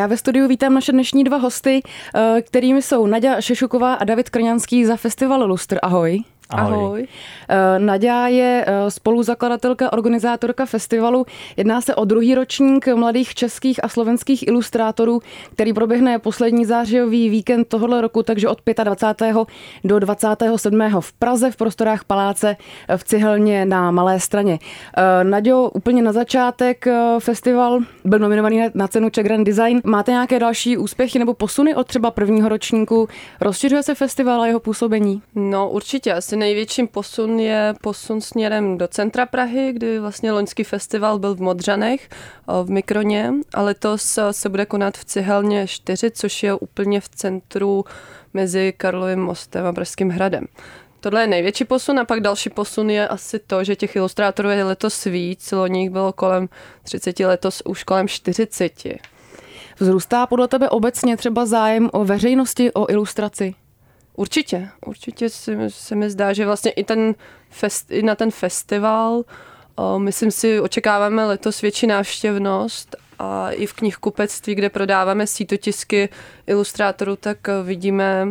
já ve studiu vítám naše dnešní dva hosty, kterými jsou Naďa Šešuková a David Krňanský za festival Lustr. Ahoj. Ahoj. Naďa je spoluzakladatelka, organizátorka festivalu. Jedná se o druhý ročník mladých českých a slovenských ilustrátorů, který proběhne poslední zářijový víkend tohoto roku, takže od 25. do 27. v Praze v prostorách Paláce v Cihelně na Malé Straně. Naďo, úplně na začátek festival byl nominovaný na cenu Czech Grand Design. Máte nějaké další úspěchy nebo posuny od třeba prvního ročníku? Rozšiřuje se festival a jeho působení? No určitě, asi největším posun je posun směrem do centra Prahy, kdy vlastně loňský festival byl v Modřanech, v Mikroně, a letos se bude konat v Cihelně 4, což je úplně v centru mezi Karlovým mostem a Pražským hradem. Tohle je největší posun a pak další posun je asi to, že těch ilustrátorů je letos víc, loni bylo kolem 30, letos už kolem 40. Vzrůstá podle tebe obecně třeba zájem o veřejnosti, o ilustraci? Určitě se mi zdá, že vlastně i na ten festival, myslím si, očekáváme letos větší návštěvnost a i v knihkupectví, kde prodáváme sítotisky ilustrátorů, tak vidíme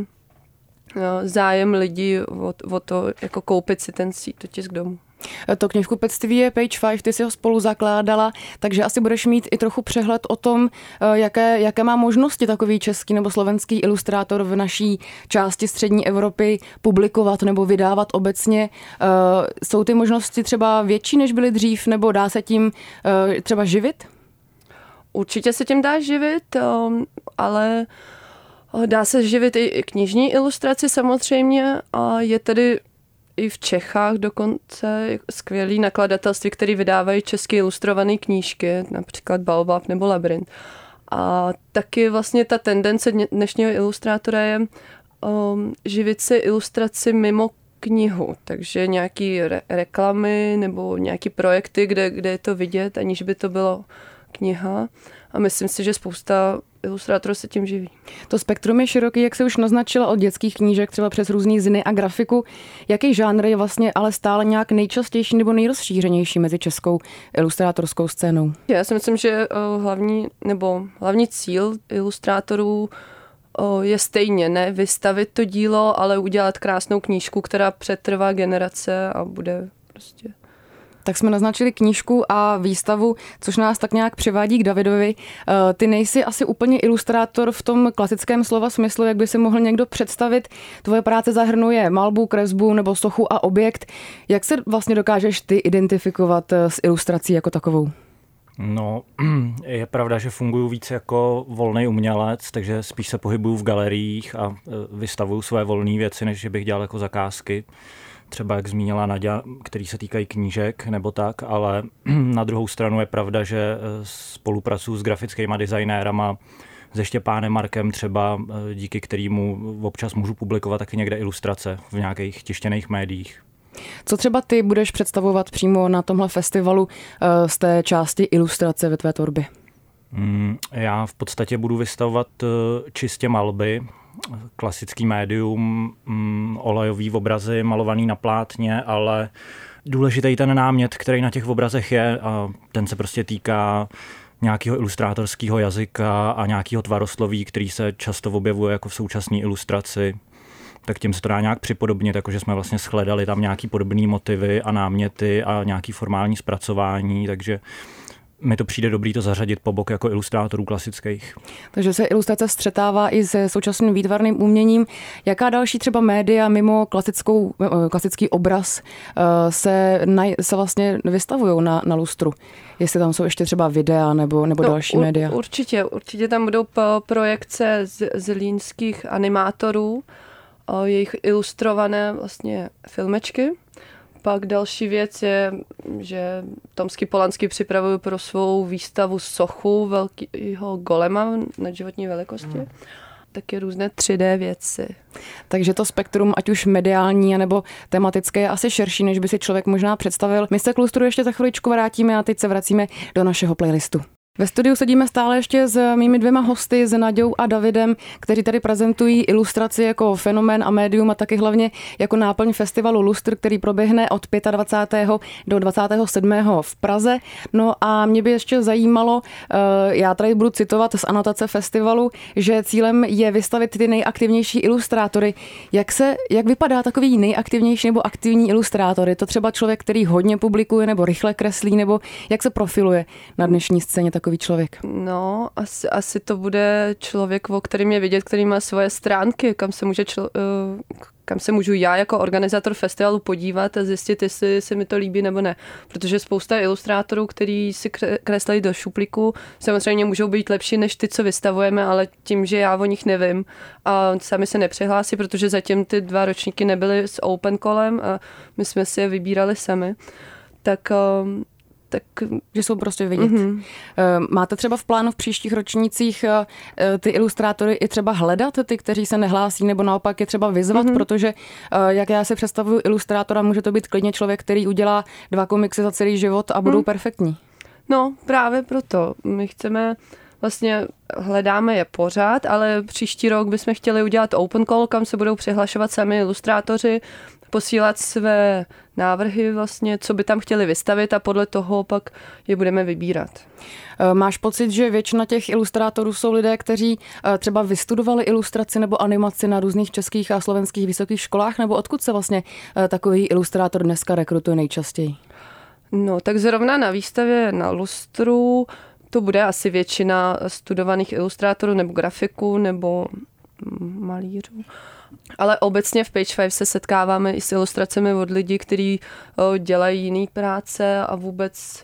zájem lidí o to, jako koupit si ten sítotisk domů. To knihkupectví je Page 5, ty si ho spolu zakládala, takže asi budeš mít i trochu přehled o tom, jaké má možnosti takový český nebo slovenský ilustrátor v naší části střední Evropy publikovat nebo vydávat obecně. Jsou ty možnosti třeba větší, než byly dřív, nebo dá se tím třeba živit? Určitě se tím dá živit, ale dá se živit i knižní ilustraci samozřejmě a je tedy i v Čechách dokonce skvělý nakladatelství, které vydávají česky ilustrované knížky, například Baobab nebo Labyrint. A taky vlastně ta tendence dnešního ilustrátora je živit si ilustraci mimo knihu, takže nějaký reklamy nebo nějaký projekty, kde je to vidět, aniž by to bylo kniha. A myslím si, že spousta ilustrátorů se tím živí. To spektrum je široký, jak se už naznačila, od dětských knížek třeba přes různý ziny a grafiku. Jaký žánr je vlastně ale stále nějak nejčastější nebo nejrozšířenější mezi českou ilustrátorskou scénou? Já si myslím, že hlavní cíl ilustrátorů je stejně ne vystavit to dílo, ale udělat krásnou knížku, která přetrvá generace a bude prostě... Tak jsme naznačili knížku a výstavu, což nás tak nějak přivádí k Davidovi. Ty nejsi asi úplně ilustrátor v tom klasickém slova smyslu, jak by si mohl někdo představit. Tvoje práce zahrnuje malbu, kresbu nebo sochu a objekt. Jak se vlastně dokážeš ty identifikovat s ilustrací jako takovou? No, je pravda, že funguji víc jako volný umělec, takže spíš se pohybuju v galeriích a vystavuju své volné věci, než že bych dělal jako zakázky. Třeba jak zmínila Naďa, který se týkají knížek nebo tak, ale na druhou stranu je pravda, že spolupracuji s grafickýma designérama, se Štěpánem Markem třeba, díky kterému občas můžu publikovat taky někde ilustrace v nějakých tištěných médiích. Co třeba ty budeš představovat přímo na tomhle festivalu z té části ilustrace ve tvé tvorbě? Já v podstatě budu vystavovat čistě malby, klasický médium, olejový obrazy malovaný na plátně, ale důležitý ten námět, který na těch obrazech je, a ten se prostě týká nějakého ilustrátorského jazyka a nějakého tvarosloví, který se často objevuje jako v současné ilustraci. Tak tím se to dá nějak připodobnit, jakože jsme vlastně shledali tam nějaký podobné motivy a náměty a nějaký formální zpracování, takže mi to přijde dobrý to zařadit po bok jako ilustrátorů klasických. Takže se ilustrace střetává i se současným výtvarným uměním. Jaká další třeba média mimo klasický obraz se vlastně vystavují na lustru? Jestli tam jsou ještě třeba videa nebo další média? Určitě tam budou projekce z línských animátorů, jejich ilustrované vlastně filmečky. Pak další věc je, že Tomský Polanský připravují pro svou výstavu sochu velkého golema nadživotní velikosti. Taky různé 3D věci. Takže to spektrum, ať už mediální nebo tematické, je asi širší, než by si člověk možná představil. My se k lustru ještě za chviličku vrátíme a teď se vracíme do našeho playlistu. Ve studiu sedíme stále ještě s mými dvěma hosty, s Naďou a Davidem, kteří tady prezentují ilustraci jako fenomén a médium a taky hlavně jako náplň festivalu Lustr, který proběhne od 25. do 27. v Praze. No a mě by ještě zajímalo, já tady budu citovat z anotace festivalu, že cílem je vystavit ty nejaktivnější ilustrátory. Jak vypadá takový nejaktivnější nebo aktivní ilustrátor? Je to třeba člověk, který hodně publikuje nebo rychle kreslí, nebo jak se profiluje na dnešní scéně takový člověk? No, asi to bude člověk, o kterým je vidět, který má svoje stránky, kam se můžu já jako organizátor festivalu podívat a zjistit, jestli se mi to líbí nebo ne. Protože spousta ilustrátorů, kteří si kreslí do šuplíku, samozřejmě můžou být lepší než ty, co vystavujeme, ale tím, že já o nich nevím a sami se nepřihlásí, protože zatím ty 2 ročníky nebyly s open kolem a my jsme si je vybírali sami, tak že jsou prostě vidět. Mm-hmm. Máte třeba v plánu v příštích ročnících ty ilustrátory i třeba hledat, ty, kteří se nehlásí, nebo naopak je třeba vyzvat, protože jak já si představuju ilustrátora, může to být klidně člověk, který udělá 2 komiksy za celý život a budou perfektní. No, právě proto. My hledáme je pořád, ale příští rok bychom chtěli udělat open call, kam se budou přihlašovat sami ilustrátoři, posílat své návrhy co by tam chtěli vystavit a podle toho pak je budeme vybírat. Máš pocit, že většina těch ilustrátorů jsou lidé, kteří třeba vystudovali ilustraci nebo animaci na různých českých a slovenských vysokých školách, nebo odkud se vlastně takový ilustrátor dneska rekrutuje nejčastěji? No, tak zrovna na výstavě na Lustru to bude asi většina studovaných ilustrátorů nebo grafiků nebo malířů. Ale obecně v Page 5 se setkáváme i s ilustracemi od lidí, kteří dělají jiné práce a vůbec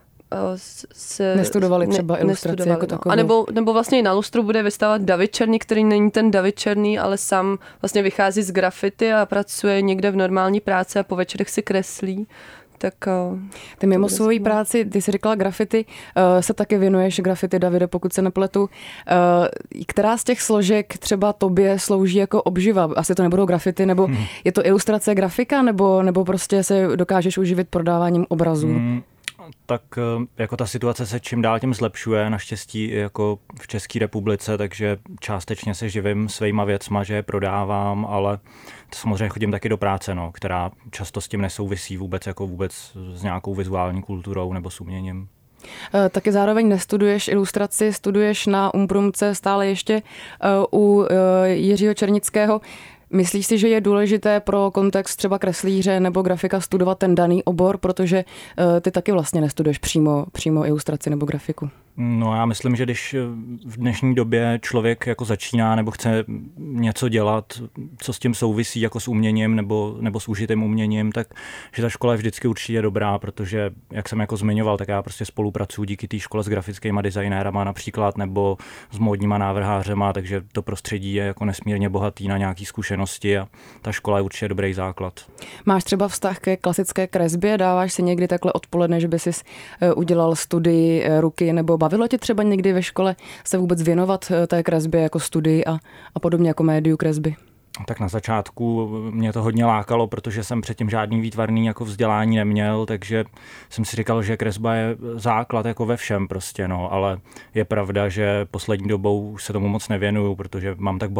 se nestudovali třeba ilustraci jako takovou. A nebo vlastně i na Lustru bude vystavovat David Černý, který není ten David Černý, ale sám vlastně vychází z grafity a pracuje někde v normální práci a po večerech si kreslí. Tak, ty mimo svoji práci, ty jsi říkala grafity, se taky věnuješ grafity, Davide, pokud se nepletu. Která z těch složek třeba tobě slouží jako obživa? Asi to nebudou grafity, nebo je to ilustrace, grafika, nebo prostě se dokážeš uživit prodáváním obrazů? Tak jako ta situace se čím dál tím zlepšuje, naštěstí jako v České republice, takže částečně se živím svýma věcma, že je prodávám, ale samozřejmě chodím taky do práce, která často s tím nesouvisí vůbec s nějakou vizuální kulturou nebo s uměním. Taky zároveň nestuduješ ilustraci, studuješ na Umprumce stále ještě u Jiřího Černického. Myslíš si, že je důležité pro kontext třeba kreslíře nebo grafika studovat ten daný obor, protože ty taky vlastně nestuduješ přímo ilustraci nebo grafiku? No já myslím, že když v dnešní době člověk jako začíná nebo chce něco dělat, co s tím souvisí jako s uměním nebo s užitým uměním, tak že ta škola je vždycky určitě dobrá, protože jak jsem jako zmiňoval, tak já prostě spolupracuji díky té škole s grafickýma designérama například nebo s módníma návrhářema, takže to prostředí je jako nesmírně bohatý na nějaký zkušenosti a ta škola je určitě dobrý základ. Máš třeba vztah ke klasické kresbě? Dáváš si někdy takhle odpoledne, že by si udělal studii ruky, nebo bavilo tě třeba někdy ve škole se vůbec věnovat té kresbě jako studii a podobně jako médiu kresby? Tak na začátku mě to hodně lákalo, protože jsem předtím žádný výtvarný jako vzdělání neměl, takže jsem si říkal, že kresba je základ jako ve všem prostě, ale je pravda, že poslední dobou se tomu moc nevěnuju, protože mám tak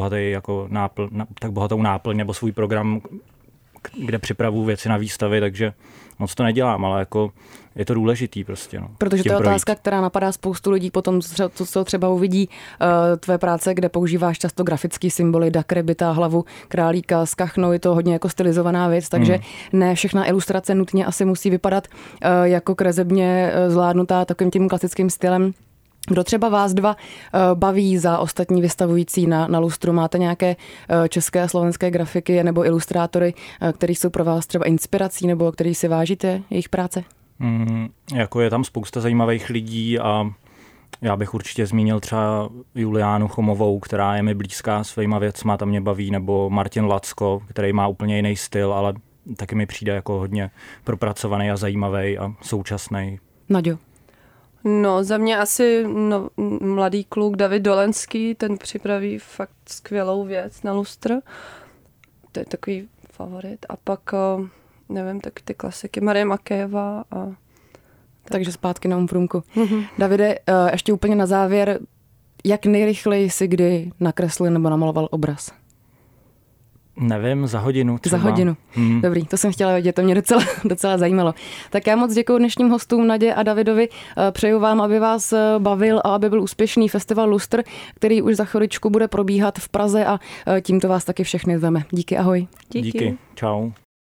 bohatou náplň nebo svůj program, kde připravuju věci na výstavy, takže moc to nedělám, ale jako je to důležitý prostě. Protože to je otázka, která napadá spoustu lidí potom, co třeba uvidí tvé práce, kde používáš často grafický symboly, dakrybita, hlavu králíka s kachnou, je to hodně jako stylizovaná věc, takže ne všechna ilustrace nutně asi musí vypadat jako kresebně zvládnutá takovým tím klasickým stylem. Kdo třeba vás dva baví za ostatní vystavující na Lustru? Máte nějaké české a slovenské grafiky nebo ilustrátory, kteří jsou pro vás třeba inspirací nebo který si vážíte jejich práce? Jako je tam spousta zajímavých lidí a já bych určitě zmínil třeba Juliánu Chomovou, která je mi blízká svýma věcma, tam mě baví, nebo Martin Lacko, který má úplně jiný styl, ale taky mi přijde jako hodně propracovaný a zajímavý a současný. Naďo. No, za mě asi mladý kluk David Dolenský, ten připraví fakt skvělou věc na Lustr. To je takový favorit. A pak, nevím, tak ty klasiky Marie Makejeva a Takže zpátky na Umfrumku. Davide, ještě úplně na závěr, jak nejrychleji si kdy nakreslil nebo namaloval obraz? Nevím, za hodinu třeba. Za hodinu. Dobrý, to jsem chtěla vědět, to mě docela zajímalo. Tak já moc děkuji dnešním hostům Nadě a Davidovi. Přeju vám, aby vás bavil a aby byl úspěšný festival Lustr, který už za chviličku bude probíhat v Praze a tímto vás taky všechny zveme. Díky, ahoj. Díky. Čau.